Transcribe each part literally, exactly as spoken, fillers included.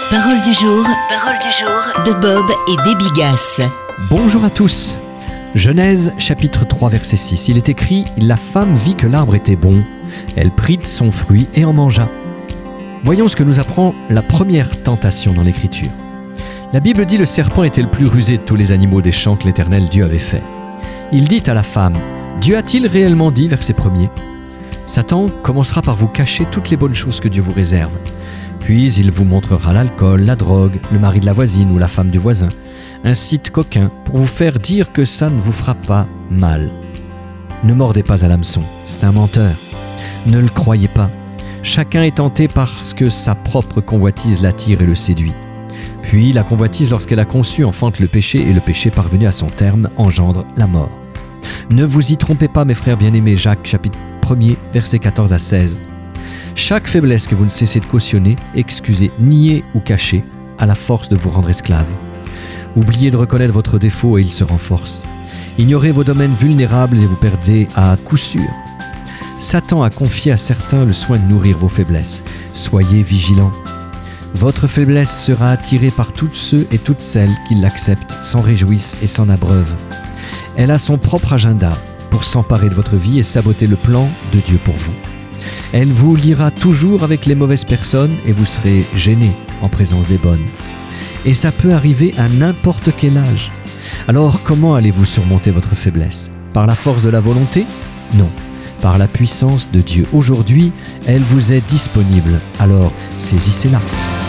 Parole du jour, parole du jour de Bob et Debbie Gass. Bonjour à tous. Genèse chapitre trois verset six, il est écrit « La femme vit que l'arbre était bon, elle prit de son fruit et en mangea ». Voyons ce que nous apprend la première tentation dans l'Écriture. La Bible dit « Le serpent était le plus rusé de tous les animaux des champs que l'Éternel Dieu avait fait ». Il dit à la femme « Dieu a-t-il réellement dit » verset premier. Satan commencera par vous cacher toutes les bonnes choses que Dieu vous réserve. Puis il vous montrera l'alcool, la drogue, le mari de la voisine ou la femme du voisin, un site coquin pour vous faire dire que ça ne vous fera pas mal. Ne mordez pas à l'hameçon, c'est un menteur. Ne le croyez pas. Chacun est tenté parce que sa propre convoitise l'attire et le séduit. Puis la convoitise, lorsqu'elle a conçu, enfante le péché, et le péché parvenu à son terme engendre la mort. Ne vous y trompez pas, mes frères bien-aimés. Jacques chapitre premier, versets quatorze à seize. Chaque faiblesse que vous ne cessez de cautionner, excusez, niez ou cachez, a la force de vous rendre esclave. Oubliez de reconnaître votre défaut et il se renforce. Ignorez vos domaines vulnérables et vous perdez à coup sûr. Satan a confié à certains le soin de nourrir vos faiblesses. Soyez vigilants. Votre faiblesse sera attirée par tous ceux et toutes celles qui l'acceptent, s'en réjouissent et s'en abreuvent. Elle a son propre agenda pour s'emparer de votre vie et saboter le plan de Dieu pour vous. Elle vous liera toujours avec les mauvaises personnes et vous serez gêné en présence des bonnes. Et ça peut arriver à n'importe quel âge. Alors comment allez-vous surmonter votre faiblesse ? Par la force de la volonté ? Non, par la puissance de Dieu. Aujourd'hui, elle vous est disponible, alors saisissez-la.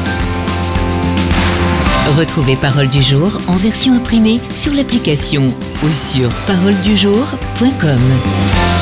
Retrouvez Parole du jour en version imprimée sur l'application ou sur parole du jour point com.